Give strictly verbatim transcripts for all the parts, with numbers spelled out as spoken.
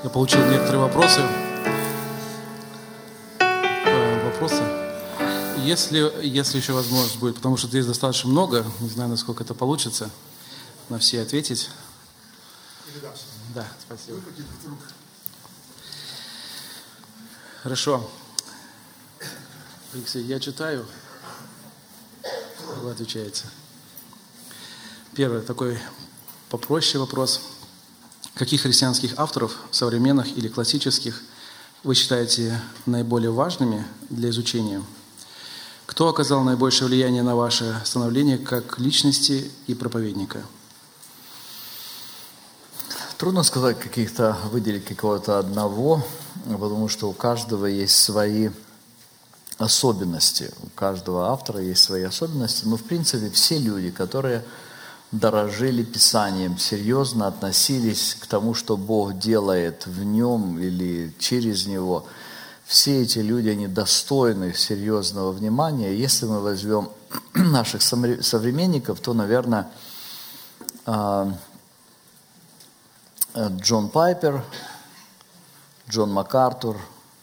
Я получил некоторые вопросы. Э, Вопросы. Если, если еще возможность будет, потому что здесь достаточно много, не знаю, насколько это получится, на все ответить. Да, спасибо. Хорошо. Алексей, я читаю, вы отвечаете. Первый такой попроще вопрос. Каких христианских авторов, современных или классических, вы считаете наиболее важными для изучения? Кто оказал наибольшее влияние на ваше становление как личности и проповедника? Трудно сказать каких-то, выделить какого-то одного, потому что у каждого есть свои особенности. У каждого автора есть свои особенности. Но, в принципе, все люди, которые дорожили Писанием, серьезно относились к тому, что Бог делает в нем или через него, все эти люди, они достойны серьезного внимания. Если мы возьмем наших современников, то, наверное, Джон Пайпер, Джон МакАртур,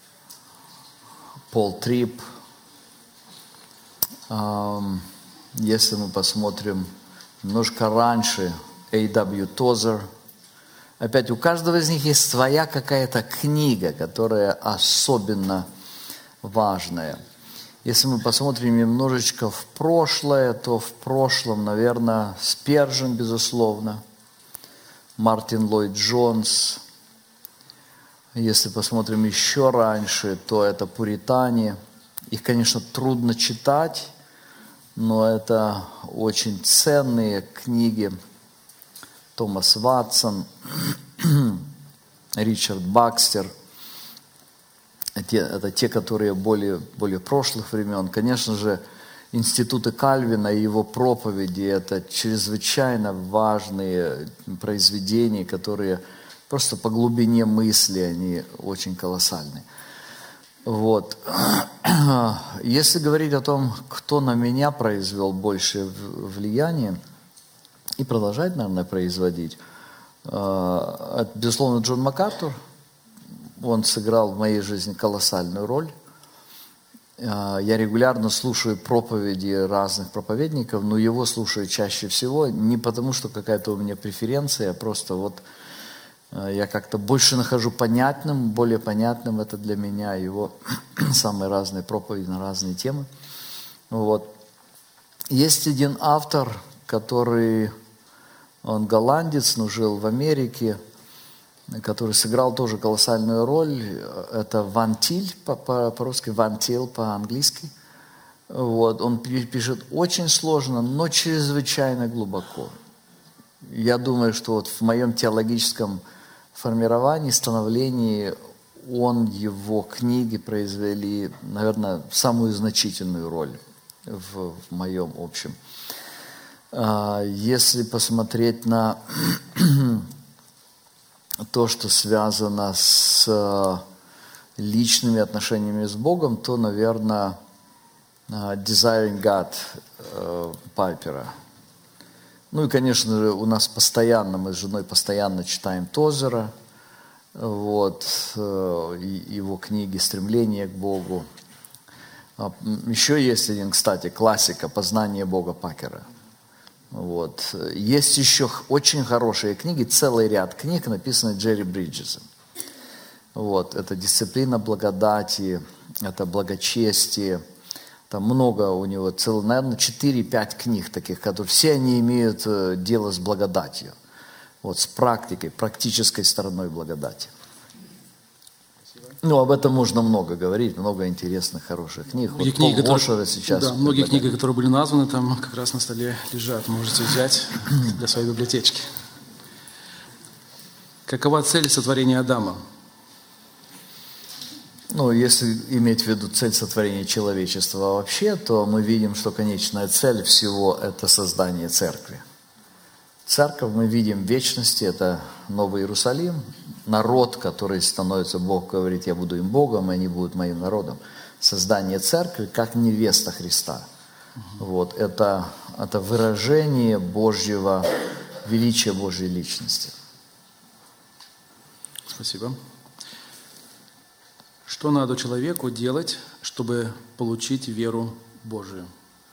Пол Трип. Если мы посмотрим немножко раньше, Эй Дабл Ю Тозер. Опять, у каждого из них есть своя какая-то книга, которая особенно важная. Если мы посмотрим немножечко в прошлое, то в прошлом, наверное, Спержен, безусловно, Мартин Ллойд Джонс. Если посмотрим еще раньше, то это пуритане. Их, конечно, трудно читать, но это очень ценные книги. Томас Ватсон, Ричард Бакстер. Это те, которые более, более прошлых времен. Конечно же, институты Кальвина и его проповеди – это чрезвычайно важные произведения, которые просто по глубине мысли, они очень колоссальны. Вот. Если говорить о том, кто на меня произвел большее влияние и продолжает, наверное, производить, это, безусловно, Джон МакАртур. Он сыграл в моей жизни колоссальную роль. Я регулярно слушаю проповеди разных проповедников, но его слушаю чаще всего не потому, что какая-то у меня преференция, а просто вот я как-то больше нахожу понятным, более понятным это для меня его самые разные проповеди на разные темы. Вот. Есть один автор, который, он голландец, но жил в Америке, который сыграл тоже колоссальную роль. Это Ван Тиль, по-русски, Ван Тиль по-английски. Вот. Он пишет очень сложно, но чрезвычайно глубоко. Я думаю, что вот в моем теологическом формировании, становлении, он, его книги произвели, наверное, самую значительную роль в, в моем общем. Если посмотреть на то, что связано с личными отношениями с Богом, то, наверное, Desiring God Пайпера. Ну и, конечно же, у нас постоянно, мы с женой постоянно читаем Тозера, вот, его книги «Стремление к Богу». Еще есть один, кстати, классика «Познание Бога» Пакера. Вот. Есть еще очень хорошие книги, целый ряд книг, написанных Джерри Бриджесом. Вот. Это «Дисциплина благодати», это «Благочестие». Там много у него, целый, наверное, четыре-пять книг таких, которые все они имеют дело с благодатью. Вот, с практикой, практической стороной благодати. Спасибо. Ну, об этом можно много говорить, много интересных, хороших книг. Многие вот книги, Пол которые, сейчас. Да, многие книги, которые были названы, там как раз на столе лежат. Можете взять для своей библиотечки. Какова цель сотворения Адама? Ну, если иметь в виду цель сотворения человечества вообще, то мы видим, что конечная цель всего – это создание церкви. Церковь мы видим в вечности – это Новый Иерусалим, народ, который становится, Бог говорит, я буду им Богом, и они будут моим народом. Создание церкви как невеста Христа. Угу. Вот, это, это выражение Божьего, величия Божьей личности. Спасибо. Что надо человеку делать, чтобы получить веру Божию?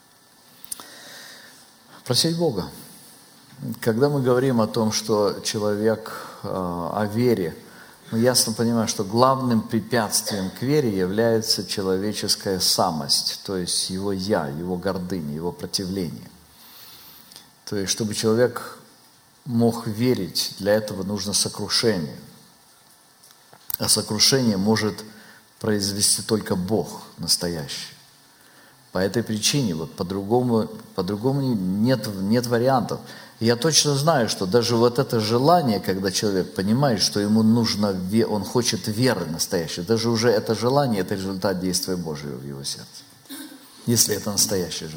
Просить Бога. Когда мы говорим о том, что человек э, о вере, мы ясно понимаем, что главным препятствием к вере является человеческая самость, то есть его «я», его гордыня, его противление. То есть, чтобы человек мог верить, для этого нужно сокрушение. А сокрушение может произвести только Бог настоящий. По этой причине, вот по-другому, по-другому нет, нет вариантов. И я точно знаю, что даже вот это желание, когда человек понимает, что ему нужно, он хочет веры настоящей, даже уже это желание, это результат действия Божьего в его сердце. Если это настоящее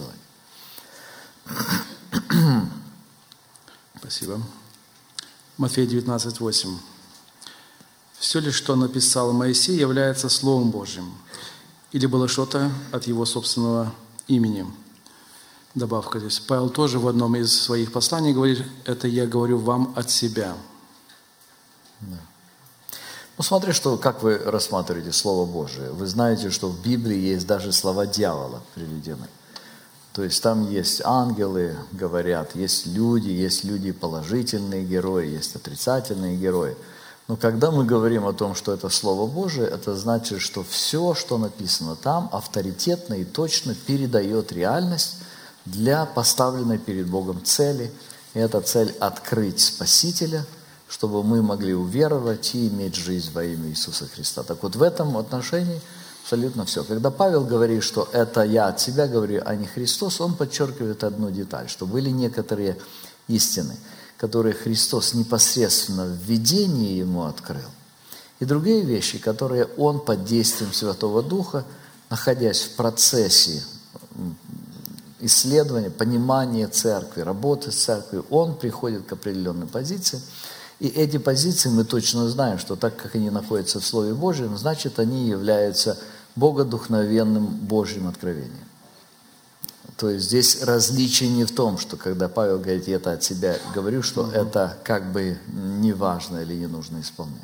желание. Спасибо. Матфея девятнадцать, восемь. «Все ли, что написал Моисей, является Словом Божьим? Или было что-то от его собственного имени?» Добавка здесь. Павел тоже в одном из своих посланий говорит: «Это я говорю вам от себя». Да. Ну, смотри, что, как вы рассматриваете Слово Божие. Вы знаете, что в Библии есть даже слова дьявола приведены. То есть там есть ангелы, говорят, есть люди, есть люди положительные герои, есть отрицательные герои. Но когда мы говорим о том, что это Слово Божие, это значит, что все, что написано там, авторитетно и точно передает реальность для поставленной перед Богом цели. И эта цель – открыть Спасителя, чтобы мы могли уверовать и иметь жизнь во имя Иисуса Христа. Так вот, в этом отношении абсолютно все. Когда Павел говорит, что это я от себя говорю, а не Христос, он подчеркивает одну деталь, что были некоторые истины, которые Христос непосредственно в видении ему открыл, и другие вещи, которые он под действием Святого Духа, находясь в процессе исследования, понимания церкви, работы с церковью, он приходит к определенной позиции. И эти позиции мы точно знаем, что так как они находятся в Слове Божьем, значит, они являются богодухновенным Божьим откровением. То есть здесь различие не в том, что когда Павел говорит, я это от себя говорю, что угу. это как бы не важно или не нужно исполнять.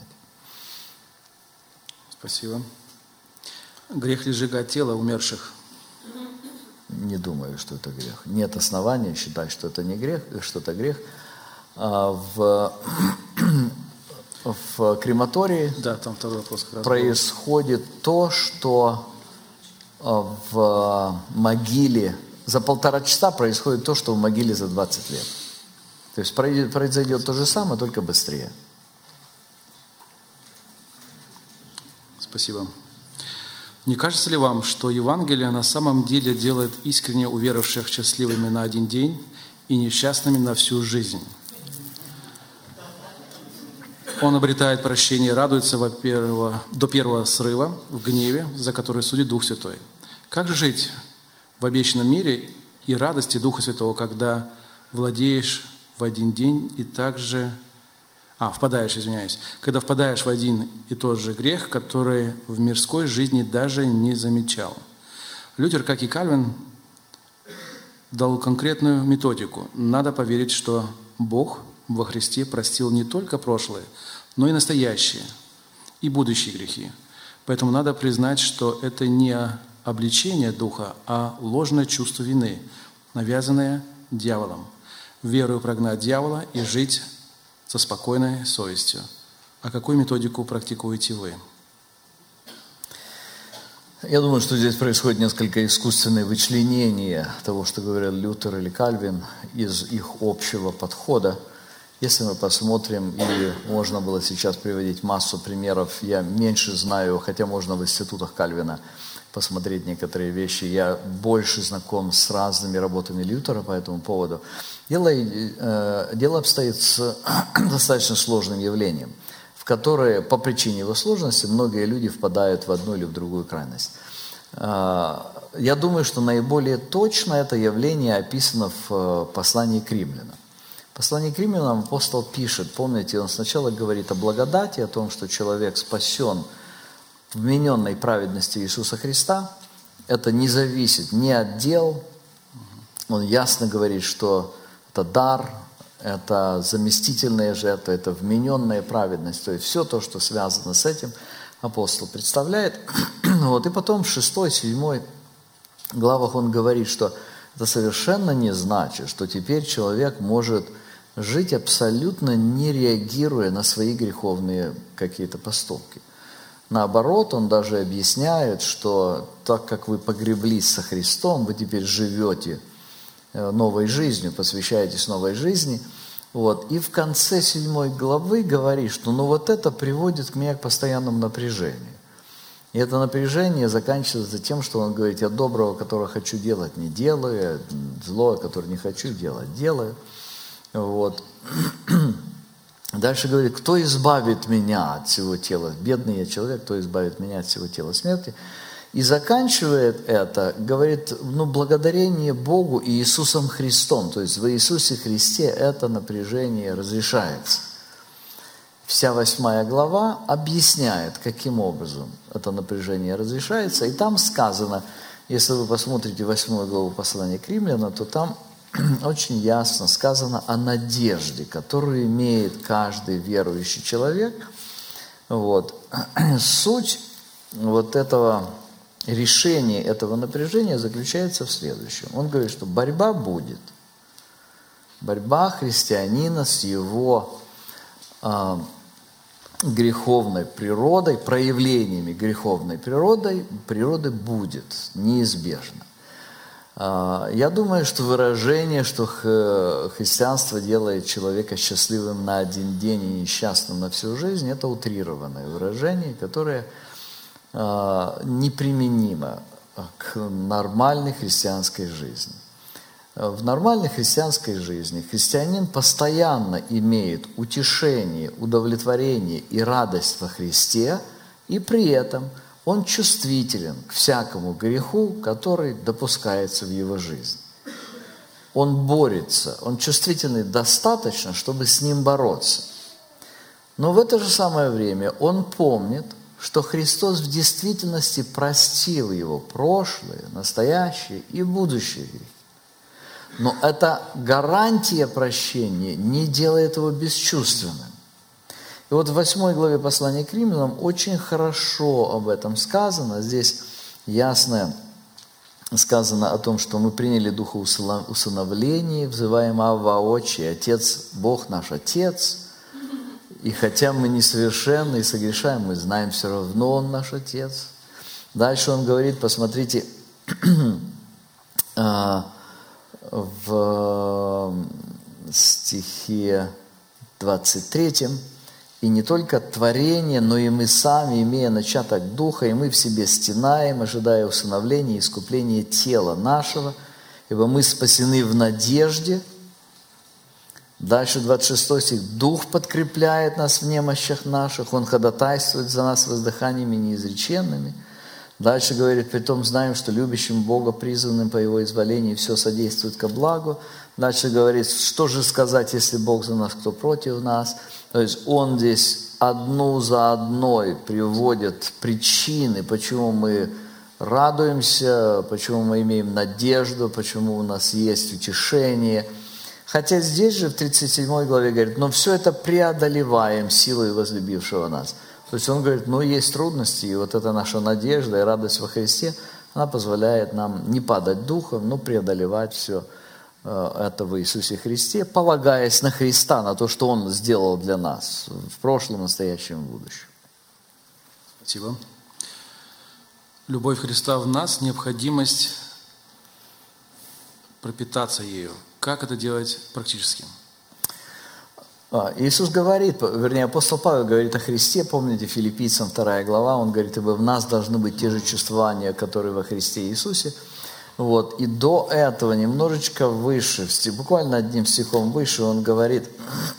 Спасибо. Грех ли сжигать тело умерших? Не думаю, что это грех. Нет основания считать, что это не грех, что это грех. В, в крематории да, там второй вопрос как раз происходит был. То, что в могиле за полтора часа происходит то, что в могиле за двадцать лет. То есть произойдет то же самое, только быстрее. Спасибо. Не кажется ли вам, что Евангелие на самом деле делает искренне уверовавших счастливыми на один день и несчастными на всю жизнь? Он обретает прощение и радуется во-первых, до первого срыва в гневе, за который судит Дух Святой. Как же жить в обещанном мире и радости Духа Святого, когда владеешь в один день и также... А, впадаешь, извиняюсь. Когда впадаешь в один и тот же грех, который в мирской жизни даже не замечал. Лютер, как и Кальвин, дал конкретную методику. Надо поверить, что Бог во Христе простил не только прошлое, но и настоящие, и будущие грехи. Поэтому надо признать, что это не обличение духа, а ложное чувство вины, навязанное дьяволом. Верою прогнать дьявола и жить со спокойной совестью. А какую методику практикуете вы? Я думаю, что здесь происходит несколько искусственное вычленение того, что говорил Лютер или Кальвин, из их общего подхода. Если мы посмотрим, и можно было сейчас приводить массу примеров, я меньше знаю, хотя можно в институтах Кальвина посмотреть некоторые вещи, я больше знаком с разными работами Лютера по этому поводу. Дело, э, дело обстоит с достаточно сложным явлением, в которое по причине его сложности многие люди впадают в одну или в другую крайность. Э, я думаю, что наиболее точно это явление описано в послании к римлянам. В послании к римлянам апостол пишет, помните, он сначала говорит о благодати, о том, что человек спасен в вмененной праведности Иисуса Христа. Это не зависит ни от дел. Он ясно говорит, что это дар, это заместительная жертва, это вмененная праведность. То есть все то, что связано с этим, апостол представляет. Вот. И потом в шестой, седьмой главах он говорит, что это совершенно не значит, что теперь человек может жить абсолютно не реагируя на свои греховные какие-то поступки. Наоборот, он даже объясняет, что так как вы погреблись со Христом, вы теперь живете новой жизнью, посвящаетесь новой жизни. Вот. И в конце седьмой главы говорит, что ну вот это приводит меня к постоянному напряжению. И это напряжение заканчивается тем, что он говорит, я доброго, которого хочу делать, не делаю, злое, которое не хочу делать, делаю. Вот. Дальше говорит, кто избавит меня от всего тела? Бедный я человек, кто избавит меня от всего тела смерти? И заканчивает это, говорит, ну, благодарение Богу и Иисусом Христом. То есть в Иисусе Христе это напряжение разрешается. Вся восьмая глава объясняет, каким образом это напряжение разрешается. И там сказано, если вы посмотрите восьмую главу послания к Римлянам, то там очень ясно сказано о надежде, которую имеет каждый верующий человек. Вот. Суть вот этого решения, этого напряжения заключается в следующем. Он говорит, что борьба будет. Борьба христианина с его э, греховной природой, проявлениями греховной природы, природы будет неизбежно. Я думаю, что выражение, что христианство делает человека счастливым на один день и несчастным на всю жизнь, это утрированное выражение, которое неприменимо к нормальной христианской жизни. В нормальной христианской жизни христианин постоянно имеет утешение, удовлетворение и радость во Христе, и при этом он чувствителен к всякому греху, который допускается в его жизни. Он борется, он чувствительный достаточно, чтобы с ним бороться. Но в это же самое время он помнит, что Христос в действительности простил его прошлое, настоящее и будущее грехи. Но эта гарантия прощения не делает его бесчувственным. И вот в восьмой главе послания к Римлянам очень хорошо об этом сказано. Здесь ясно сказано о том, что мы приняли духа усыновления, взываем Авва Отче, Отец, Бог наш Отец. И хотя мы несовершенны и согрешаем, мы знаем, все равно Он наш Отец. Дальше он говорит, посмотрите, в стихе двадцать третьем, «И не только творение, но и мы сами, имея начаток Духа, и мы в себе стенаем, ожидая усыновления и искупления тела нашего, ибо мы спасены в надежде». Дальше двадцать шестой стих. «Дух подкрепляет нас в немощах наших, Он ходатайствует за нас воздыханиями неизреченными». Дальше говорит, «Притом знаем, что любящим Бога, призванным по Его изволению, все содействует ко благу». Дальше говорит, что же сказать, если Бог за нас, кто против нас? То есть он здесь одну за одной приводит причины, почему мы радуемся, почему мы имеем надежду, почему у нас есть утешение. Хотя здесь же в тридцать седьмой главе говорит, но все это преодолеваем силой возлюбившего нас. То есть он говорит, ну есть трудности, и вот эта наша надежда и радость во Христе, она позволяет нам не падать духом, но преодолевать все это в Иисусе Христе, полагаясь на Христа, на то, что Он сделал для нас в прошлом, настоящем и будущем. Спасибо. Любовь Христа в нас, необходимость пропитаться ею. Как это делать практически? Иисус говорит, вернее, апостол Павел говорит о Христе, помните, Филиппийцам вторая глава, он говорит, ибо в нас должны быть те же чувствования, которые во Христе Иисусе. Вот. И до этого немножечко выше, буквально одним стихом выше, он говорит,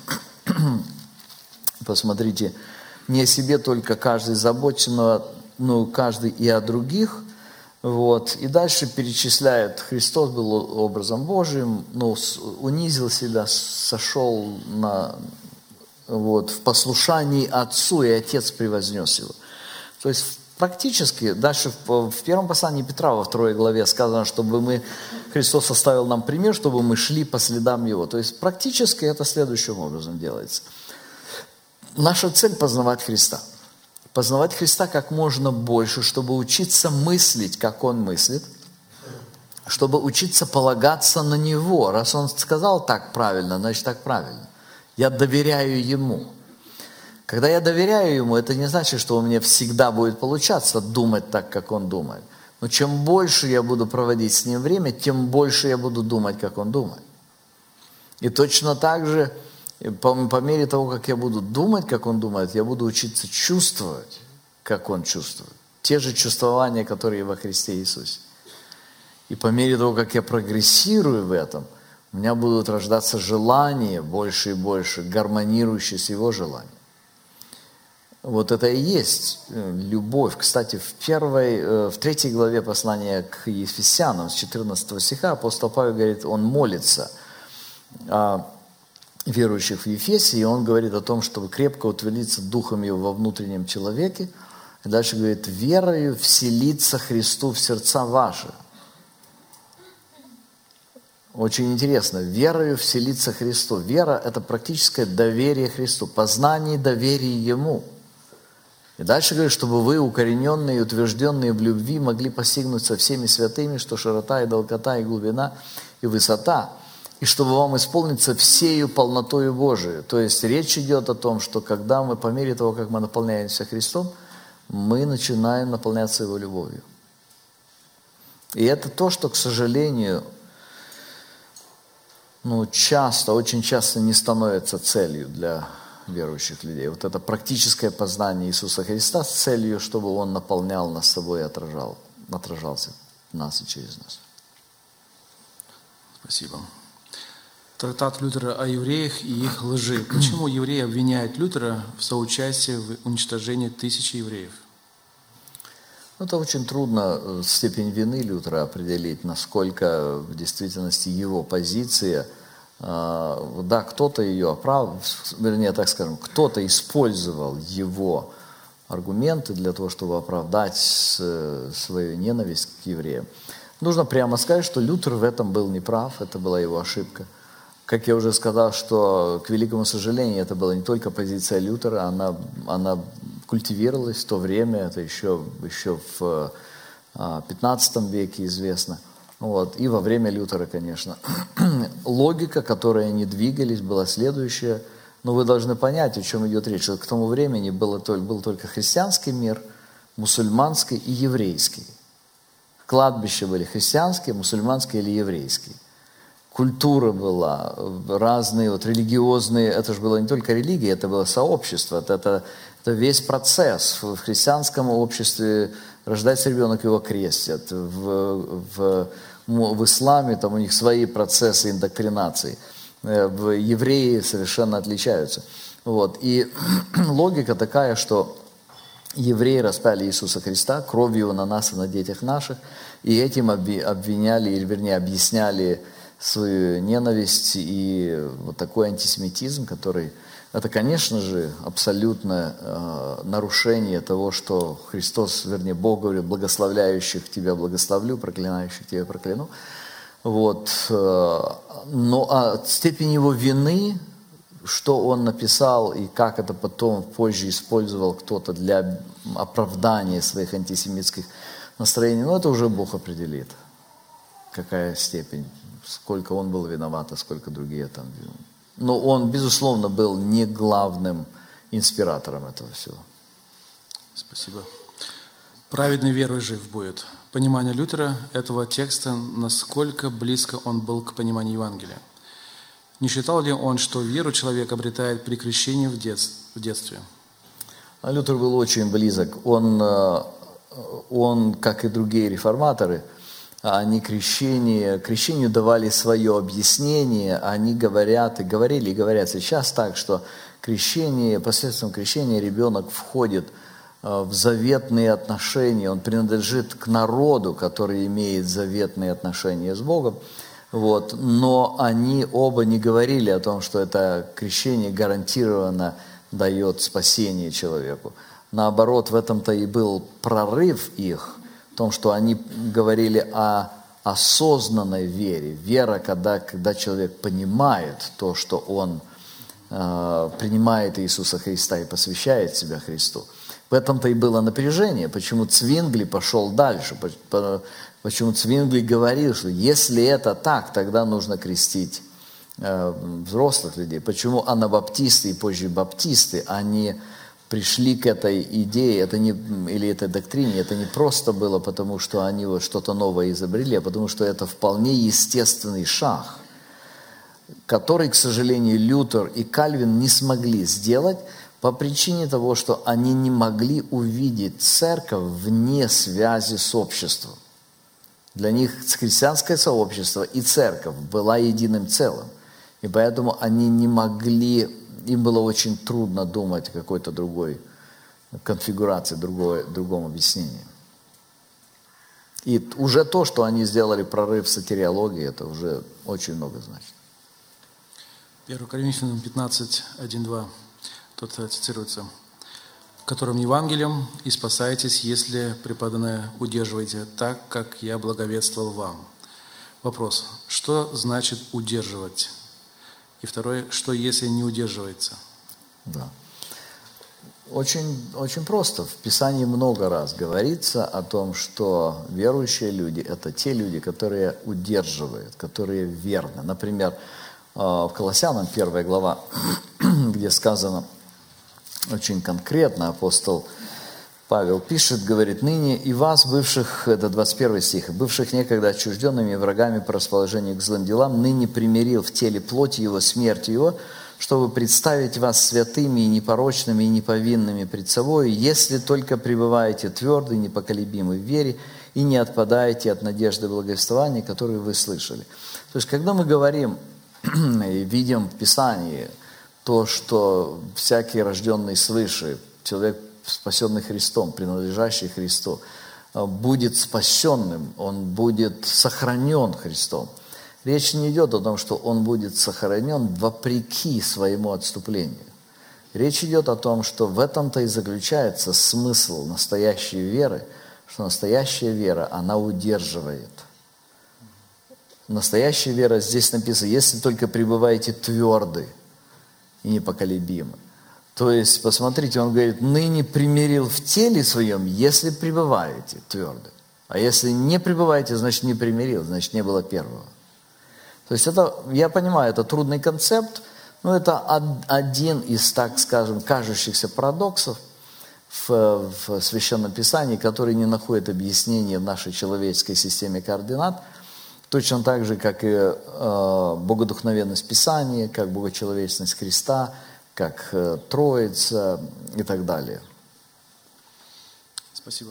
посмотрите, не о себе только каждый заботится, но ну, каждый и о других. Вот. И дальше перечисляет, Христос был образом Божиим, ну, унизил себя, сошел на, вот, в послушании Отцу, и Отец превознес его. То есть практически, дальше в, в первом послании Петра во второй главе сказано, чтобы мы Христос оставил нам пример, чтобы мы шли по следам Его. То есть практически это следующим образом делается. Наша цель – познавать Христа. Познавать Христа как можно больше, чтобы учиться мыслить, как Он мыслит, чтобы учиться полагаться на Него. Раз Он сказал так правильно, значит так правильно. Я доверяю Ему. Когда я доверяю Ему, это не значит, что у меня всегда будет получаться думать так, как Он думает. Но чем больше я буду проводить с Ним время, тем больше я буду думать, как Он думает. И точно так же, по, по мере того, как я буду думать, как Он думает, я буду учиться чувствовать, как Он чувствует. Те же чувствования, которые во Христе Иисусе. И по мере того, как я прогрессирую в этом, у меня будут рождаться желания больше и больше, гармонирующие с Его желанием. Вот это и есть любовь. Кстати, в, первой, в третьей главе послания к Ефесянам, с четырнадцатого стиха, апостол Павел говорит, он молится о верующих в Ефесе, и он говорит о том, чтобы крепко утвердиться духом его во внутреннем человеке. И дальше говорит, верою вселиться Христу в сердца ваши. Очень интересно, верою вселиться Христу. Вера – это практическое доверие Христу, познание и доверие Ему. И дальше говорит, чтобы вы, укорененные и утвержденные в любви, могли постигнуть со всеми святыми, что широта и долгота, и глубина, и высота, и чтобы вам исполниться всею полнотою Божией. То есть речь идет о том, что когда мы, по мере того, как мы наполняемся Христом, мы начинаем наполняться Его любовью. И это то, что, к сожалению, ну, часто, очень часто не становится целью для верующих людей. Вот это практическое познание Иисуса Христа с целью, чтобы Он наполнял нас собой и отражал, отражался в нас и через нас. Спасибо. Трактат Лютера о евреях и их лжи. Почему евреи обвиняют Лютера в соучастии в уничтожении тысячи евреев? Это очень трудно степень вины Лютера определить, насколько в действительности его позиция. Да, кто-то ее оправдывал, вернее, так скажем, кто-то использовал его аргументы для того, чтобы оправдать свою ненависть к евреям. Нужно прямо сказать, что Лютер в этом был неправ, это была его ошибка. Как я уже сказал, что, к великому сожалению, это была не только позиция Лютера, она, она культивировалась в то время, это еще, еще в пятнадцатом веке известно. Вот. И во время Лютера, конечно. Логика, которой они двигались, была следующая. Но вы должны понять, о чем идет речь. Что к тому времени было, был только христианский мир, мусульманский и еврейский. Кладбища были христианские, мусульманские или еврейские. Культура была, разные вот религиозные, это же было не только религия, это было сообщество, это, это, это весь процесс. В христианском обществе рождается ребенок, его крестят. В, в, в исламе там у них свои процессы индоктринации. В евреи совершенно отличаются. Вот. И логика такая, что евреи распяли Иисуса Христа кровью Его на нас и на детях наших, и этим обвиняли, или вернее объясняли свою ненависть и вот такой антисемитизм, который, это, конечно же, абсолютное э, нарушение того, что Христос, вернее, Бог говорит, благословляющих тебя благословлю, проклинающих тебя прокляну. Вот. Э, но а степень его вины, что он написал и как это потом позже использовал кто-то для оправдания своих антисемитских настроений, ну, это уже Бог определит, какая степень. Сколько он был виноват, а сколько другие там. Но он, безусловно, был не главным инспиратором этого всего. Спасибо. Праведный верой жив будет. Понимание Лютера этого текста, насколько близко он был к пониманию Евангелия. Не считал ли он, что веру человек обретает при крещении в, дет... в детстве? А Лютер был очень близок. Он, он, как и другие реформаторы, они крещение, крещению давали свое объяснение, они говорят и говорили, и говорят сейчас так, что крещение, посредством крещения ребенок входит в заветные отношения, он принадлежит к народу, который имеет заветные отношения с Богом, вот. Но они оба не говорили о том, что это крещение гарантированно дает спасение человеку. Наоборот, в этом-то и был прорыв их, в том, что они говорили о осознанной вере. Вера, когда, когда человек понимает то, что он э, принимает Иисуса Христа и посвящает себя Христу. В этом-то и было напряжение, почему Цвингли пошел дальше, почему Цвингли говорил, что если это так, тогда нужно крестить э, взрослых людей. Почему анабаптисты и позже баптисты, они пришли к этой идее, это не, или этой доктрине, это не просто было потому, что они вот что-то новое изобрели, а потому что это вполне естественный шаг, который, к сожалению, Лютер и Кальвин не смогли сделать, по причине того, что они не могли увидеть церковь вне связи с обществом. Для них христианское сообщество и церковь была единым целым. И поэтому они не могли, им было очень трудно думать о какой-то другой конфигурации, другой, другом объяснении. И уже то, что они сделали прорыв в сотириологии, это уже очень много значит. первое Коринфянам пятнадцать, один, два. Тут цитируется, которым Евангелием и спасаетесь, если преподанное удерживаете так, как я благовествовал вам. Вопрос, что значит удерживать? И второе, что если не удерживается? Да. Очень, очень просто. В Писании много раз говорится о том, что верующие люди – это те люди, которые удерживают, которые верны. Например, в Колоссянам первая глава, где сказано очень конкретно, апостол Павел пишет, говорит, ныне и вас, бывших, это двадцать первый стих, бывших некогда отчужденными и врагами по расположению к злым делам, ныне примирил в теле плоти его, смертью его, чтобы представить вас святыми и непорочными и неповинными пред собой, если только пребываете твердо и непоколебимы в вере и не отпадаете от надежды благовествования, которую вы слышали. То есть, когда мы говорим и видим в Писании то, что всякий рожденный свыше, человек, спасенный Христом, принадлежащий Христу, будет спасенным, он будет сохранен Христом. Речь не идет о том, что он будет сохранен вопреки своему отступлению. Речь идет о том, что в этом-то и заключается смысл настоящей веры, что настоящая вера, она удерживает. Настоящая вера, здесь написано, если только пребываете тверды и непоколебимы. То есть, посмотрите, он говорит, ныне примирил в теле своем, если пребываете твердо. А если не пребываете, значит не примирил, значит не было первого. То есть это, я понимаю, это трудный концепт, но это один из, так скажем, кажущихся парадоксов в, в Священном Писании, который не находит объяснения в нашей человеческой системе координат, точно так же, как и э, богодухновенность Писания, как богочеловечность Христа, как э, Троица и так далее. Спасибо.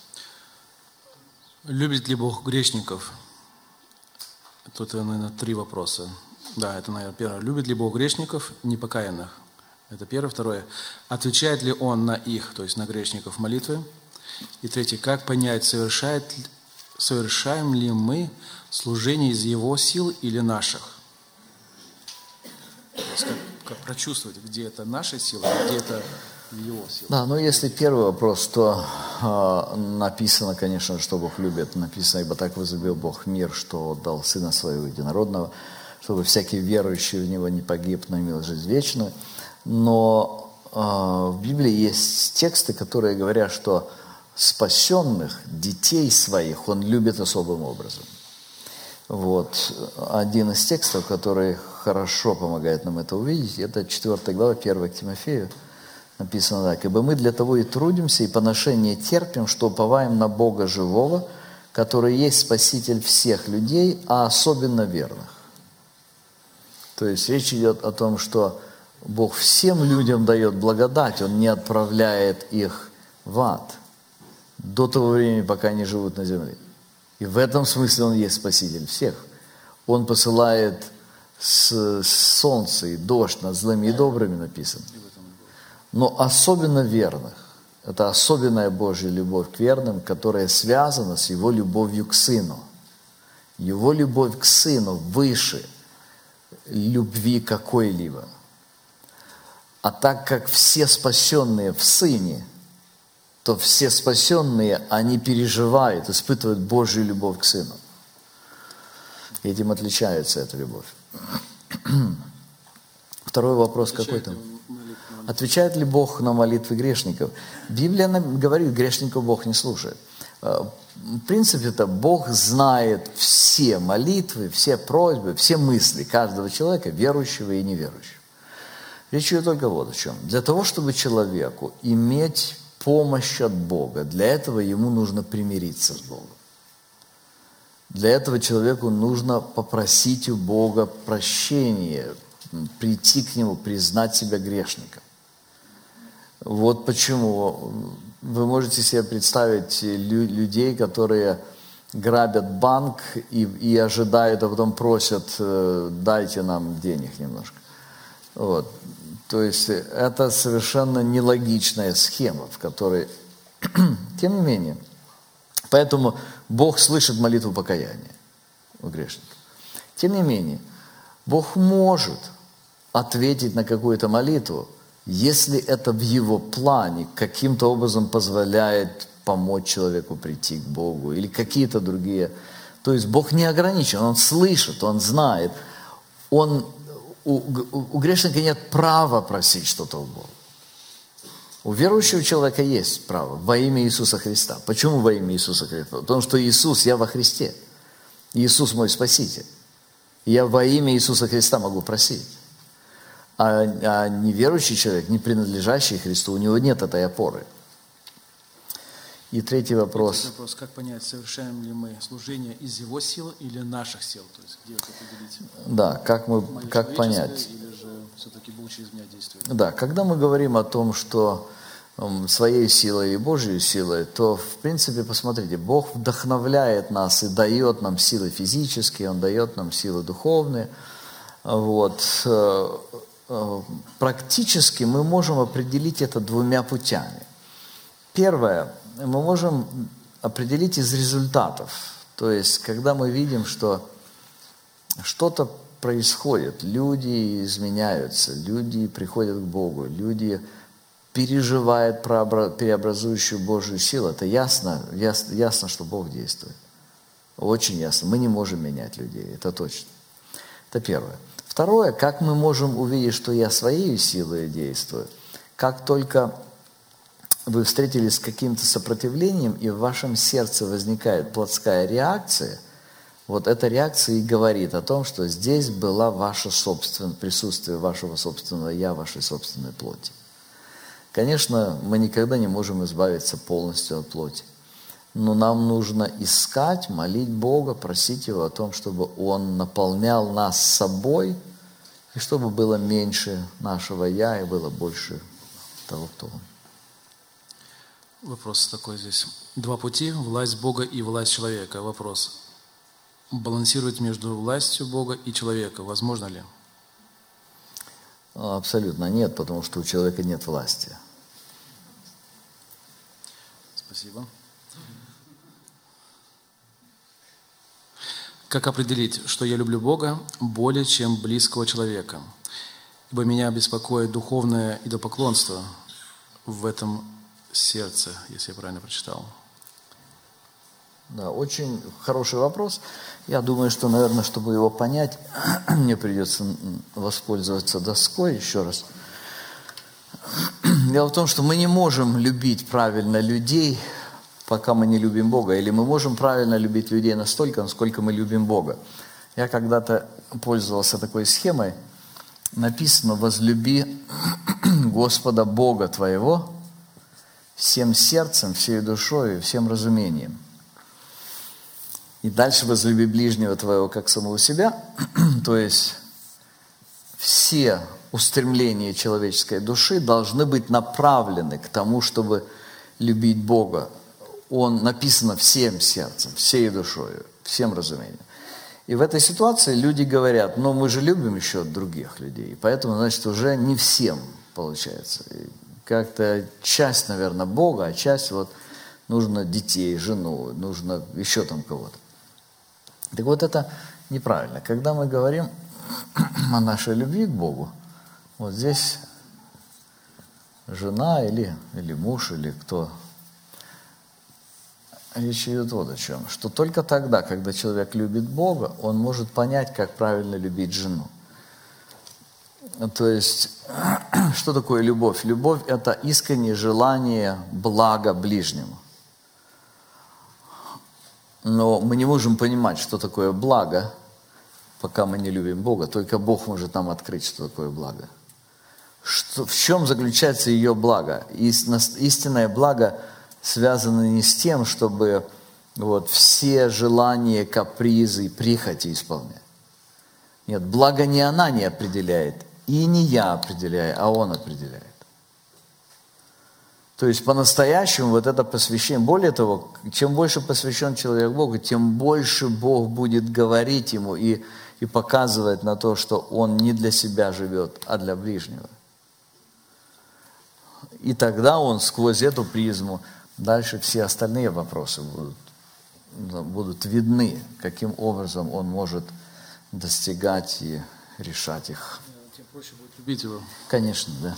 Любит ли Бог грешников? Тут, наверное, три вопроса. Да, это, наверное, первое. Любит ли Бог грешников непокаянных? Это первое. Второе. Отвечает ли Он на их, то есть на грешников молитвы? И третье. Как понять, совершает, совершаем ли мы служение из Его сил или наших? То есть как, как прочувствовать, где это наши силы, где это Его силы? Да, но если первый вопрос, то э, написано, конечно, что Бог любит. Написано, ибо так возлюбил Бог мир, что отдал Сына Своего Единородного, чтобы всякий верующий в Него не погиб, но имел жизнь вечную. Но э, в Библии есть тексты, которые говорят, что спасенных, детей своих, Он любит особым образом. Вот. Один из текстов, который хорошо помогает нам это увидеть, это четвёртая глава, первое к Тимофею. Написано так. «Ибо мы для того и трудимся, и поношение терпим, что уповаем на Бога живого, который есть Спаситель всех людей, а особенно верных». То есть речь идет о том, что Бог всем людям дает благодать, Он не отправляет их в ад до того времени, пока они живут на земле. И в этом смысле Он есть Спаситель всех. Он посылает солнце и дождь над злыми и добрыми, написано. Но особенно верных. Это особенная Божья любовь к верным, которая связана с Его любовью к Сыну. Его любовь к Сыну выше любви какой-либо. А так как все спасенные в Сыне, то все спасенные, они переживают, испытывают Божью любовь к Сыну. Этим отличается эта любовь. Второй вопрос какой-то. Отвечает ли Бог на молитвы грешников? Библия говорит, грешников Бог не слушает. В принципе-то Бог знает все молитвы, все просьбы, все мысли каждого человека, верующего и неверующего. Речь идет только вот о чем. Для того, чтобы человеку иметь помощь от Бога, для этого ему нужно примириться с Богом. Для этого человеку нужно попросить у Бога прощения, прийти к Нему, признать себя грешником. Вот почему вы можете себе представить лю- людей, которые грабят банк и, и ожидают, а потом просят, дайте нам денег немножко. Вот. То есть это совершенно нелогичная схема, в которой, тем не менее, поэтому Бог слышит молитву покаяния у грешников. Тем не менее, Бог может ответить на какую-то молитву, если это в Его плане каким-то образом позволяет помочь человеку прийти к Богу или какие-то другие. То есть Бог не ограничен, Он слышит, Он знает. Он, у, у грешника нет права просить что-то у Бога. У верующего человека есть право во имя Иисуса Христа. Почему во имя Иисуса Христа? Потому что Иисус, я во Христе. Иисус мой Спаситель. Я во имя Иисуса Христа могу просить. А, а неверующий человек, не принадлежащий Христу, у него нет этой опоры. И третий вопрос. Третий вопрос. Как понять, совершаем ли мы служение из Его сил или наших сил? То есть, где это определить? Да, как, мы, Мое как понять? Или же все-таки Бог через меня действует? Да, когда мы говорим о том, что um, своей силой и Божьей силой, то, в принципе, посмотрите, Бог вдохновляет нас и дает нам силы физические, Он дает нам силы духовные. Вот. Практически мы можем определить это двумя путями. Первое, мы можем определить из результатов. То есть, когда мы видим, что что-то происходит, люди изменяются, люди приходят к Богу, люди переживают преобразующую Божью силу, это ясно, ясно, ясно, что Бог действует. Очень ясно. Мы не можем менять людей, это точно. Это первое. Второе, как мы можем увидеть, что я своей силой действую, как только вы встретились с каким-то сопротивлением, и в вашем сердце возникает плотская реакция, вот эта реакция и говорит о том, что здесь было ваше собственное присутствие вашего собственного «я», вашей собственной плоти. Конечно, мы никогда не можем избавиться полностью от плоти, но нам нужно искать, молить Бога, просить Его о том, чтобы Он наполнял нас собой, и чтобы было меньше нашего «я» и было больше того, кто Он. Вопрос такой здесь. Два пути – власть Бога и власть человека. Вопрос. Балансировать между властью Бога и человека возможно ли? Абсолютно нет, потому что у человека нет власти. Спасибо. Как определить, что я люблю Бога более, чем близкого человека? Ибо меня беспокоит духовное идолопоклонство в этом сердце, если я правильно прочитал. Да, очень хороший вопрос. Я думаю, что, наверное, чтобы его понять, мне придется воспользоваться доской еще раз. Дело в том, что мы не можем любить правильно людей, пока мы не любим Бога. Или мы можем правильно любить людей настолько, насколько мы любим Бога. Я когда-то пользовался такой схемой. Написано: «Возлюби Господа Бога твоего всем сердцем, всей душой и всем разумением». И дальше: «Возлюби ближнего твоего, как самого себя». То есть все устремления человеческой души должны быть направлены к тому, чтобы любить Бога. Он написано всем сердцем, всей душой, всем разумением. И в этой ситуации люди говорят: ну мы же любим еще других людей, поэтому, значит, уже не всем получается. И как-то часть, наверное, Бога, а часть вот нужно детей, жену, нужно еще там кого-то. Так вот это неправильно. Когда мы говорим о нашей любви к Богу, вот здесь жена или, или муж, или кто, Речь идет вот о чем. Что только тогда, когда человек любит Бога, он может понять, как правильно любить жену. То есть, что такое любовь? Любовь – это искреннее желание блага ближнему. Но мы не можем понимать, что такое благо, пока мы не любим Бога. Только Бог может нам открыть, что такое благо. Что, в чем заключается ее благо? Истинное благо связано не с тем, чтобы вот, все желания, капризы, прихоти исполнять. Нет, благо не она не определяет, и не я определяю, а Он определяет. То есть по-настоящему вот это посвящение, более того, чем больше посвящен человек Богу, тем больше Бог будет говорить ему и, и показывать на то, что он не для себя живет, а для ближнего. И тогда он сквозь эту призму, дальше все остальные вопросы будут, будут видны, каким образом он может достигать и решать их. Тем проще будет любить его. Конечно, да.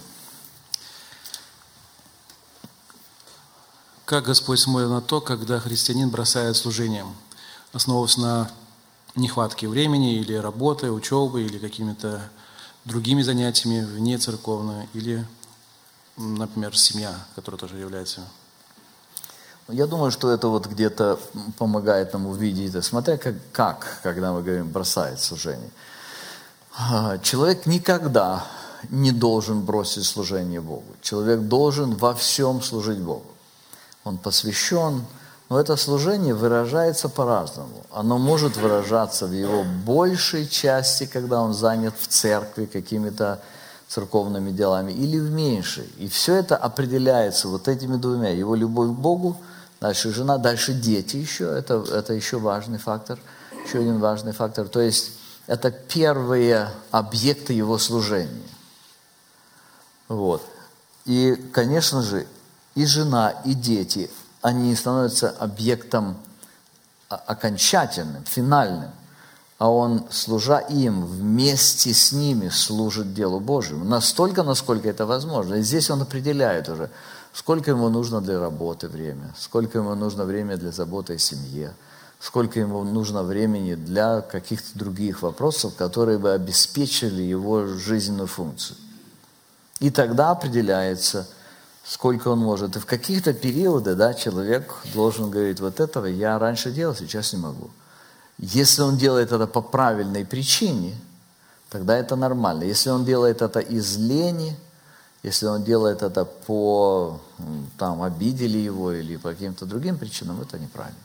Как Господь смотрит на то, когда христианин бросает служение, основываясь на нехватке времени или работы, учебы, или какими-то другими занятиями вне церковной, или, например, семья, которая тоже является. Я думаю, что это вот где-то помогает нам увидеть это. Смотря как, как, когда мы говорим бросает служение. Человек никогда не должен бросить служение Богу. Человек должен во всем служить Богу. Он посвящен, но это служение выражается по-разному. Оно может выражаться в его большей части, когда он занят в церкви какими-то церковными делами, или в меньшей. И все это определяется вот этими двумя. Его любовь к Богу, дальше жена, дальше дети еще. Это, это еще важный фактор, еще один важный фактор. То есть это первые объекты его служения. Вот. И, конечно же, и жена, и дети, они становятся объектом окончательным, финальным. А он, служа им, вместе с ними служит делу Божьему. Настолько, насколько это возможно. И здесь он определяет уже, сколько ему нужно для работы время, сколько ему нужно время для заботы о семье, сколько ему нужно времени для каких-то других вопросов, которые бы обеспечили его жизненную функцию. И тогда определяется, сколько он может. И в каких-то периоды, да, человек должен говорить, вот этого я раньше делал, сейчас не могу. Если он делает это по правильной причине, тогда это нормально. Если он делает это из лени, если он делает это по, там, обидели его или по каким-то другим причинам, это неправильно.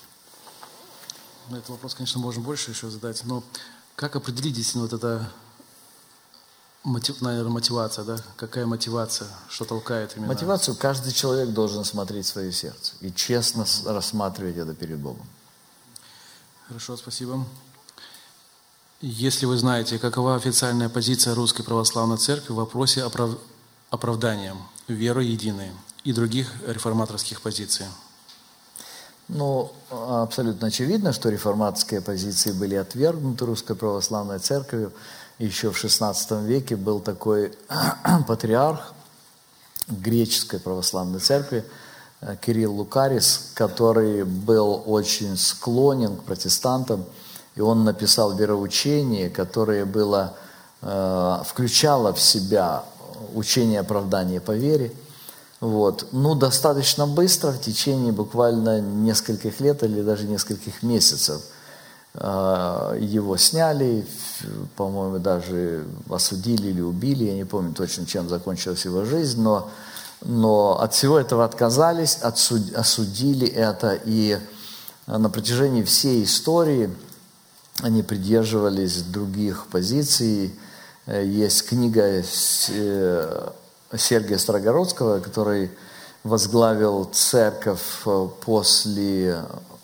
На этот вопрос, конечно, можно больше еще задать, но как определить действительно вот это... Мотив, наверное, мотивация, да? Какая мотивация, что толкает именно? Мотивацию каждый человек должен смотреть в свое сердце и честно рассматривать это перед Богом. Хорошо, спасибо. Если вы знаете, какова официальная позиция Русской Православной Церкви в вопросе оправ... оправдания веры единой и других реформаторских позиций? Ну, абсолютно очевидно, что реформаторские позиции были отвергнуты Русской Православной Церковью. Еще в шестнадцатом веке был такой патриарх греческой православной церкви Кирилл Лукарис, который был очень склонен к протестантам, и он написал вероучение, которое было, э, включало в себя учение оправдания по вере. Вот. Ну, достаточно быстро, в течение буквально нескольких лет или даже нескольких месяцев, его сняли, по-моему, даже осудили или убили, я не помню точно, чем закончилась его жизнь, но, но от всего этого отказались, отсуд, осудили это, и на протяжении всей истории они придерживались других позиций. Есть книга Сергия Строгородского, который возглавил церковь после...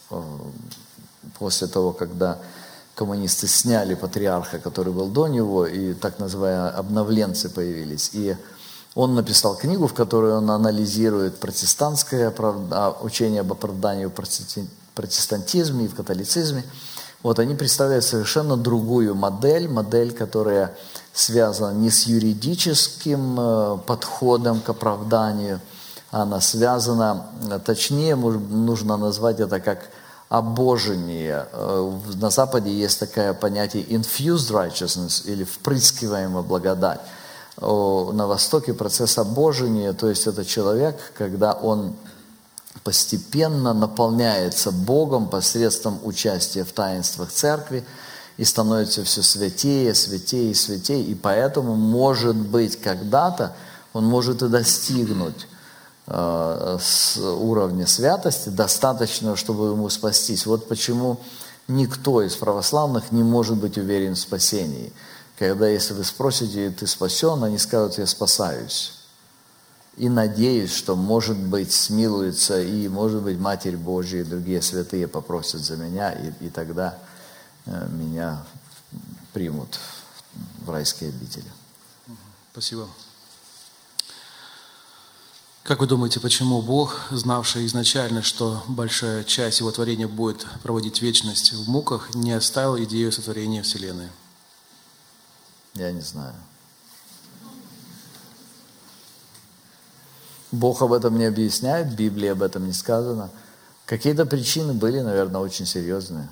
После того, когда коммунисты сняли патриарха, который был до него, и так называемые обновленцы появились. И он написал книгу, в которой он анализирует протестантское учение об оправдании в протестантизме и в католицизме. Вот они представляют совершенно другую модель, модель, которая связана не с юридическим подходом к оправданию, она связана, точнее нужно назвать это как обожение. На Западе есть такое понятие infused righteousness или впрыскиваемая благодать. На Востоке процесс обожения, то есть это человек, когда он постепенно наполняется Богом посредством участия в таинствах церкви и становится все святее, святее и святее, и поэтому, может быть, когда-то он может и достигнуть э, с уровня святости достаточно, чтобы ему спастись. Вот почему никто из православных не может быть уверен в спасении. Когда, если вы спросите, ты спасен, они скажут, я спасаюсь. И надеюсь, что, может быть, смилуется, и, может быть, Матерь Божья и другие святые попросят за меня, и, и тогда э, меня примут в райские обители. Спасибо. Как вы думаете, почему Бог, знавший изначально, что большая часть Его творения будет проводить вечность в муках, не оставил идею сотворения Вселенной? Я не знаю. Бог об этом не объясняет, в Библии об этом не сказано. Какие-то причины были, наверное, очень серьезные.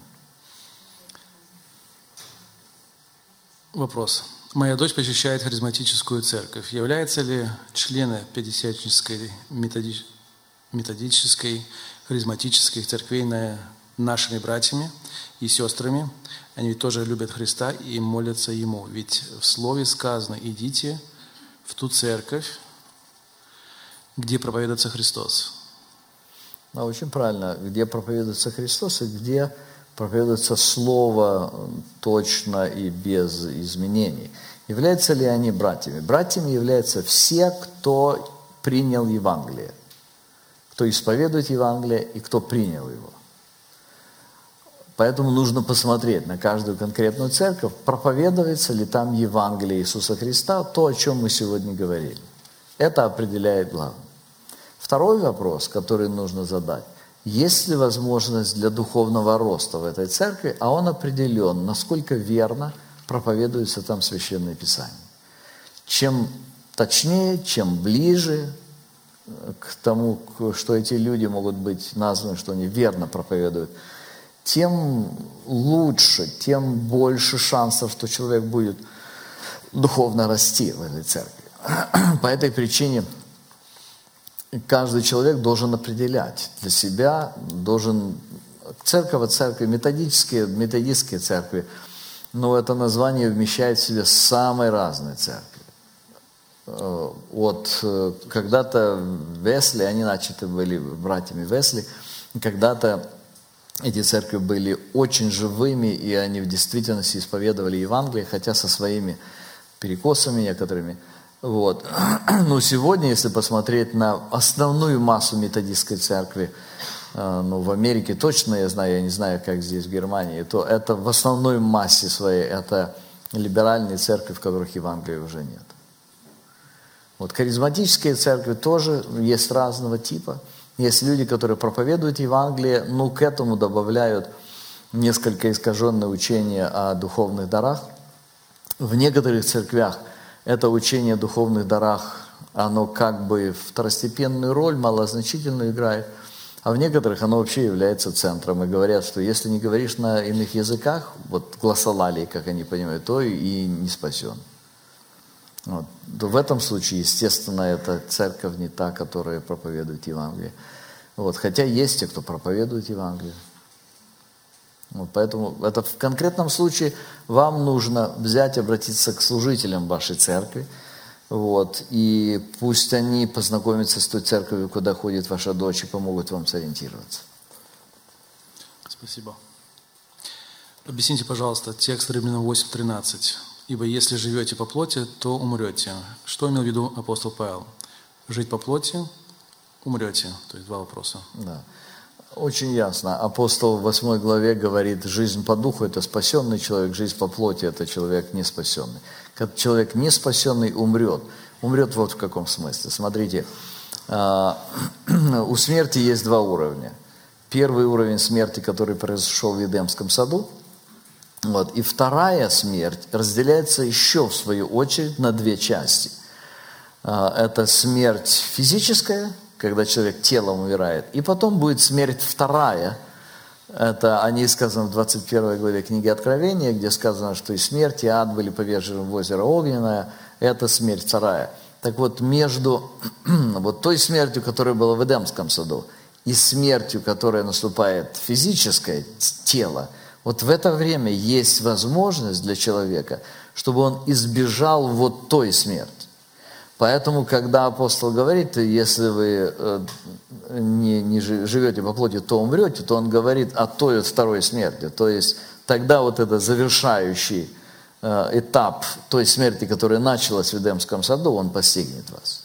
Вопрос. Моя дочь посещает харизматическую церковь. Являются ли члены пятидесятнической, методи... методической, харизматической церквей нашими братьями и сестрами? Они ведь тоже любят Христа и молятся Ему. Ведь в Слове сказано: идите в ту церковь, где проповедуется Христос. Да, очень правильно. Где проповедуется Христос и где проповедуется Слово точно и без изменений. Являются ли они братьями? Братьями являются все, кто принял Евангелие. Кто исповедует Евангелие и кто принял его. Поэтому нужно посмотреть на каждую конкретную церковь, проповедуется ли там Евангелие Иисуса Христа, то, о чем мы сегодня говорили. Это определяет главное. Второй вопрос, который нужно задать: есть ли возможность для духовного роста в этой церкви, а он определен, насколько верно проповедуется там Священное Писание. Чем точнее, чем ближе к тому, что эти люди могут быть названы, что они верно проповедуют, тем лучше, тем больше шансов, что человек будет духовно расти в этой церкви. По этой причине каждый человек должен определять для себя, должен церковь, церкви, методические, методистские церкви, но это название вмещает в себе самые разные церкви. Вот когда-то Весли, они начаты были братьями Весли, когда-то эти церкви были очень живыми, и они в действительности исповедовали Евангелие, хотя со своими перекосами некоторыми. Вот. Но сегодня, если посмотреть на основную массу методистской церкви, ну, в Америке точно, я знаю, я не знаю, как здесь в Германии, то это в основной массе своей, это либеральные церкви, в которых Евангелия уже нет. Вот харизматические церкви тоже есть разного типа. Есть люди, которые проповедуют Евангелие, но к этому добавляют несколько искаженное учение о духовных дарах. В некоторых церквях это учение о духовных дарах, оно как бы второстепенную роль, малозначительную играет, а в некоторых оно вообще является центром. И говорят, что если не говоришь на иных языках, вот гласолалии, как они понимают, то и не спасен. Вот. В этом случае, естественно, эта церковь не та, которая проповедует Евангелие. Вот. Хотя есть те, кто проповедует Евангелие. Вот. Поэтому это в конкретном случае вам нужно взять, обратиться к служителям вашей церкви. Вот. И пусть они познакомятся с той церковью, куда ходит ваша дочь, и помогут вам сориентироваться. Спасибо. Объясните, пожалуйста, текст Римлянам восемь тринадцать. «Ибо если живете по плоти, то умрете». Что имел в виду апостол Павел? Жить по плоти, умрете. То есть два вопроса. Да. Очень ясно. Апостол в восьмой главе говорит, жизнь по духу – это спасенный человек, жизнь по плоти – это человек не спасенный. Когда человек не спасенный умрет. Умрет вот в каком смысле. Смотрите, у смерти есть два уровня. Первый уровень смерти, который произошел в Эдемском саду. Вот. И вторая смерть разделяется еще, в свою очередь, на две части. Это смерть физическая когда человек телом умирает. И потом будет смерть вторая. Это о ней сказано в двадцать первой главе книги Откровения, где сказано, что и смерть, и ад были повержены в озеро Огненное. Это смерть вторая. Так вот, между вот той смертью, которая была в Эдемском саду, и смертью, которая наступает физическое тело, вот в это время есть возможность для человека, чтобы он избежал вот той смерти. Поэтому, когда апостол говорит, если вы не, не живете по плоти, то умрете, то он говорит о той второй смерти. То есть тогда вот это завершающий этап той смерти, которая началась в Эдемском саду, он постигнет вас.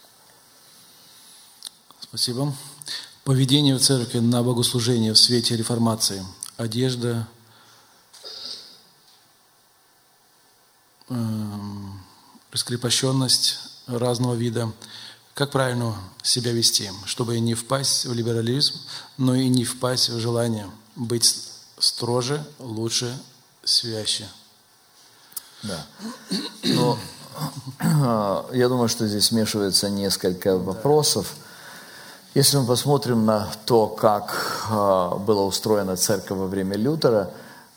Спасибо. Поведение в церкви на богослужение в свете реформации. Одежда, эм, раскрепощенность разного вида. Как правильно себя вести, чтобы не впасть в либерализм, но и не впасть в желание быть строже, лучше, свяще? Да. Но я думаю, что здесь смешивается несколько вопросов. Если мы посмотрим на то, как была устроена церковь во время Лютера,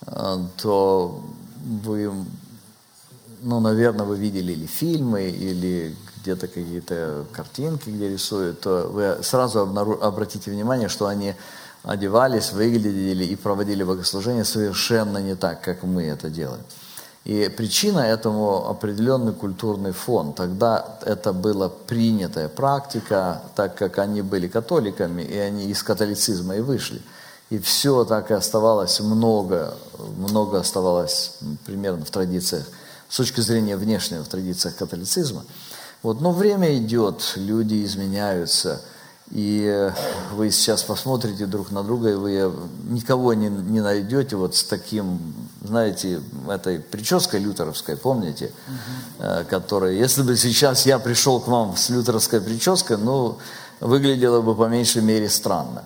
то вы, ну, наверное, вы видели или фильмы, или где-то какие-то картинки, где рисуют, то вы сразу обратите внимание, что они одевались, выглядели и проводили богослужение совершенно не так, как мы это делаем. И причина этому определенный культурный фон. Тогда это была принятая практика, так как они были католиками, и они из католицизма и вышли. И все так и оставалось, много, много оставалось примерно в традициях, с точки зрения внешнего, в традициях католицизма. Вот, но время идет, люди изменяются, и вы сейчас посмотрите друг на друга, и вы никого не, не найдете вот с таким, знаете, этой прической лютеровской, помните, uh-huh. которая, если бы сейчас я пришел к вам с лютеровской прической, ну, выглядело бы по меньшей мере странно.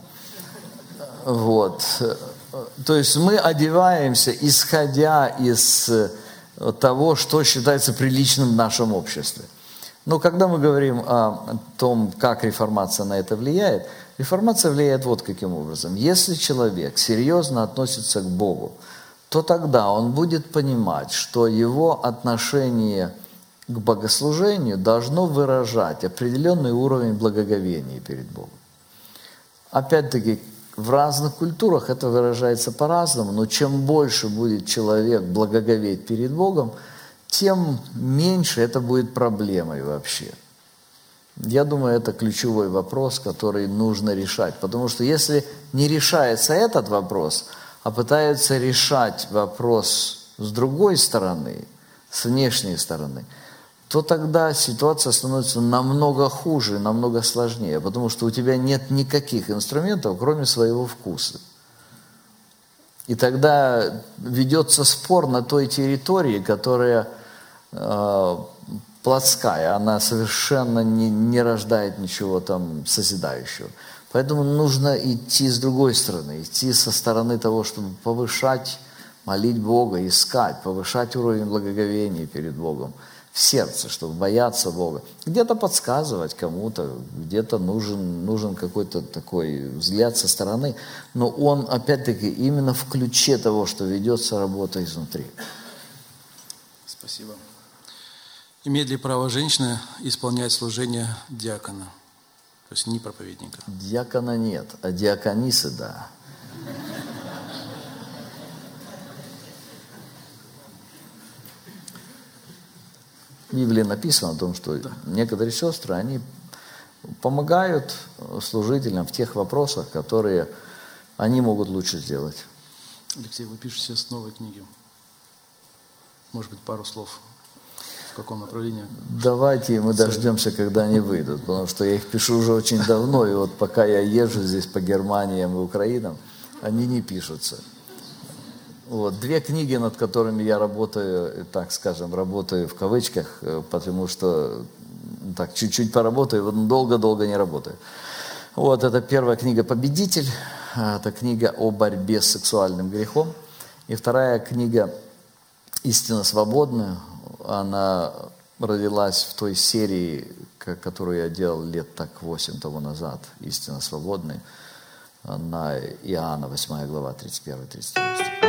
Вот. То есть мы одеваемся, исходя из того, что считается приличным в нашем обществе. Но когда мы говорим о том, как реформация на это влияет, реформация влияет вот каким образом. Если человек серьезно относится к Богу, то тогда он будет понимать, что его отношение к богослужению должно выражать определенный уровень благоговения перед Богом. Опять-таки, в разных культурах это выражается по-разному, но чем больше будет человек благоговеть перед Богом, тем меньше это будет проблемой вообще. Я думаю, это ключевой вопрос, который нужно решать. Потому что если не решается этот вопрос, а пытаются решать вопрос с другой стороны, с внешней стороны, то тогда ситуация становится намного хуже, намного сложнее, потому что у тебя нет никаких инструментов, кроме своего вкуса. И тогда ведется спор на той территории, которая э, плотская, она совершенно не, не рождает ничего там созидающего. Поэтому нужно идти с другой стороны, идти со стороны того, чтобы повышать, молить Бога, искать, повышать уровень благоговения перед Богом в сердце, чтобы бояться Бога. Где-то подсказывать кому-то, где-то нужен, нужен какой-то такой взгляд со стороны, но он, опять-таки, именно в ключе того, что ведется работа изнутри. Спасибо. Имеет ли право женщина исполнять служение диакона? То есть не проповедника? Диакона нет, а диаконисы – да. В Библии написано о том, что да. некоторые сестры, они помогают служителям в тех вопросах, которые они могут лучше сделать. Алексей, вы пишете сейчас новые книги. Может быть, пару слов, в каком направлении? Давайте мы дождемся, когда они выйдут, потому что я их пишу уже очень давно, и вот пока я езжу здесь по Германиям и Украинам, они не пишутся. Вот. Две книги, над которыми я работаю, так скажем, работаю в кавычках, потому что так чуть-чуть поработаю, долго-долго не работаю. Вот, это первая книга «Победитель», это книга о борьбе с сексуальным грехом. И вторая книга «Истинно свободная», она родилась в той серии которую я делал лет так восемь тому назад, «Истинно свободный», на Иоанна, восьмая глава, тридцать первый тридцать второй стих.